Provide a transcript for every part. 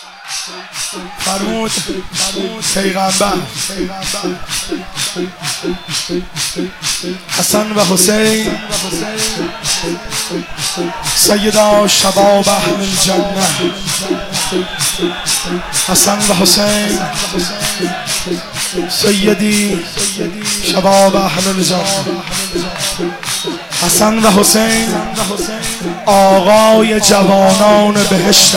فرمود پیغمبر حسن و حسین سیدا شباب اهل الجنه. حسن و حسین سیدی شباب اهل الجنه. حسن و حسین آقای جوانان بهشت.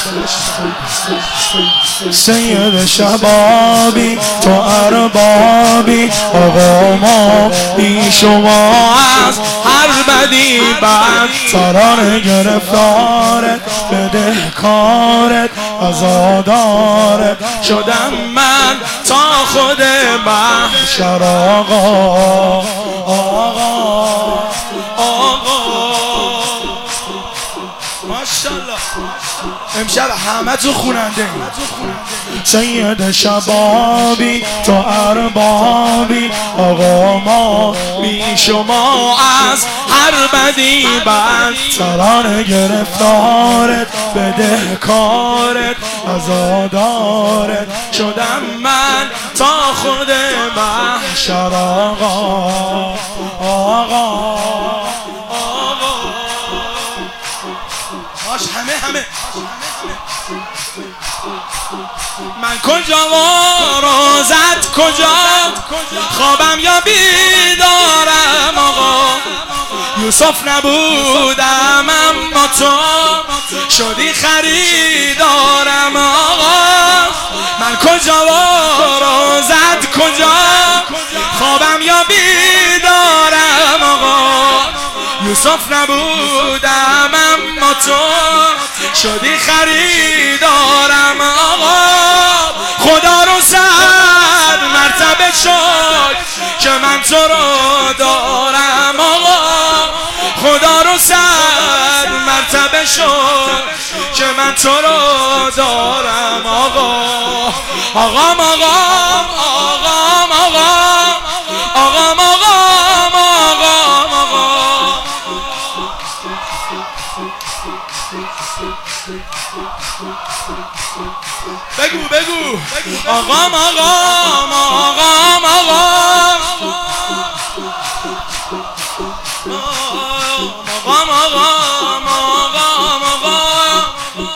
سید شبابی تو اربابی، آقا ما بی شما از هر بدی بدتران، گرفتارت بدهکارت عزادارت شدم من تا خود محشر. آقا ماشاءالله امشب همه تو خوننده. سید شبابی تو اربابی، آقا ما بی شما از هر بدی بدتران، گرفتارت بدهکارت عزادارت شدم من تا خود محشر. آقا همه من کجا و روزت کجا، خوابم یا بیدارم آقا. یوسف نبودم اما تو شدی خریدارم آقا. من کجا و روزت کجا، خوابم یا بیدارم آقا. یوسف نبودم اما تو شدی خریدارم آقا. خدا رو 100 مرتبه شکر که من تو رو دارم آقا. خدا رو 100 مرتبه شکر که من تو رو دارم آقا. آقام آقام آقام آقام آقام آقام آقام آقام. بگو آقام آقام آقام آقام آقام آقام آقام آقام.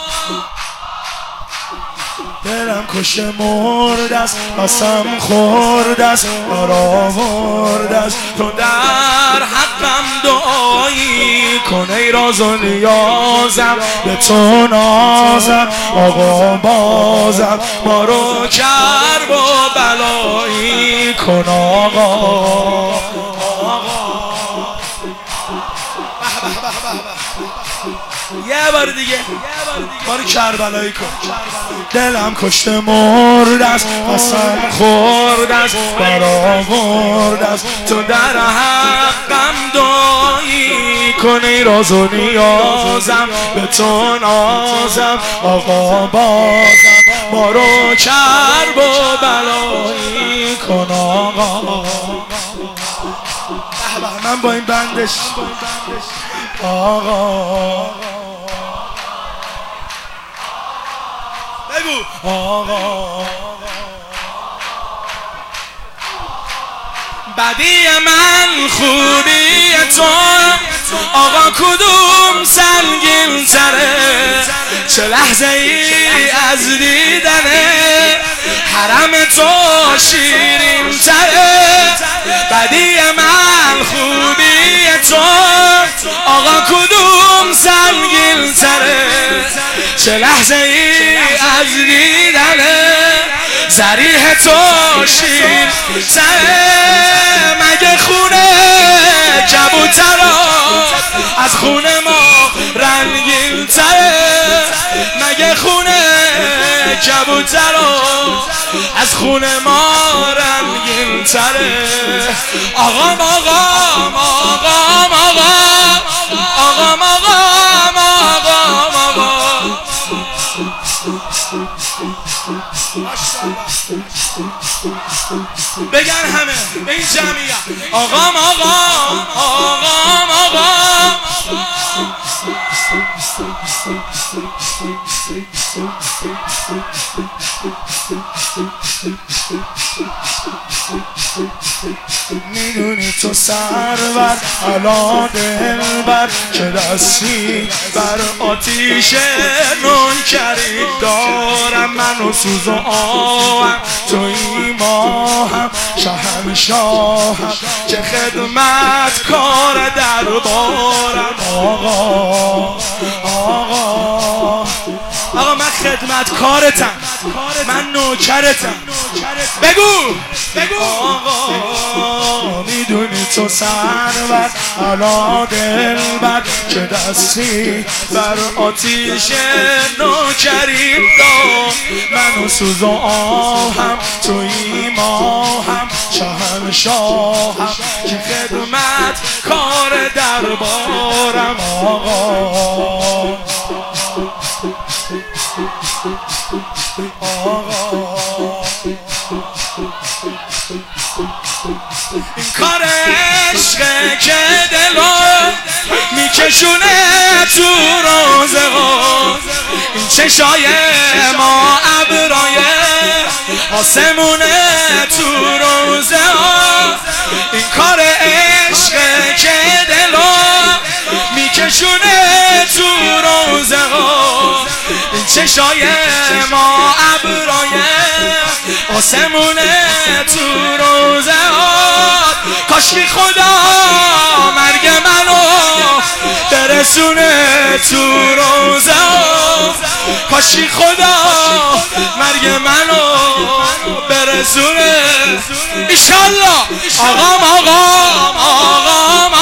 دلم کشته مرد است، قسم خورد است، برآورد است تو در حقم دعایی کن ای راز و نیازم، به تو نازم آقا بازم ما رو کرب و بلایی کن آقا. یه بار دیگه ما رو کربلایی کن. دلم کشته مرد است، قسم خورد است، برآورد است تو در حقم دعایی کن ای راز و نیازم، به تو نازم آقا بازم ما رو کرب و بلایی کن آقا. من با این بندش آقا بگو آقا. بدی من خوبی تو آقا کدوم سنگین تره، چه لحظه ای از دیدنه حرم تو شیرین تره. بدی من خوبی تو آقا کدوم سنگین تره، چه لحظه ای از دیدنه ذریح تو شیر تره. مگه خونه کبوترا از خونه ما رنگین تره، مگه خونه کبوترا از خونه ما رنگین تره. آقام آقام آقام آقام آقام آقام آقام آقام. بگن همه به این جمعیت آقام آقام آقام آقام میدونی تو سرور علا دلبر که دستی بر آتیش منکری دارم من و سوز و آهم توی ماهم شهنشاهم که خدمت کار دربارم آقا آقا من خدمت کارتم من نوکرتم بگو آقا میدونی تو سرور علا دلبر که دستی بر آتیش نوکریم دار من و سوز و آهم توی ماهم شهنشاهم که خدمت کار دربارم آقا این کار عشقه که دلو میکشونه تو روزها این چشای ما ابرای آسمونه تو روزها این کار عشقه که دلو میکشونه تو روزها این چشای ما ابرای آسمونه تو روزهات کاشکی خدا مرگ منو برسونه تو روزهات کاشکی خدا مرگ منو برسونه ایشالله آقام آقام آقام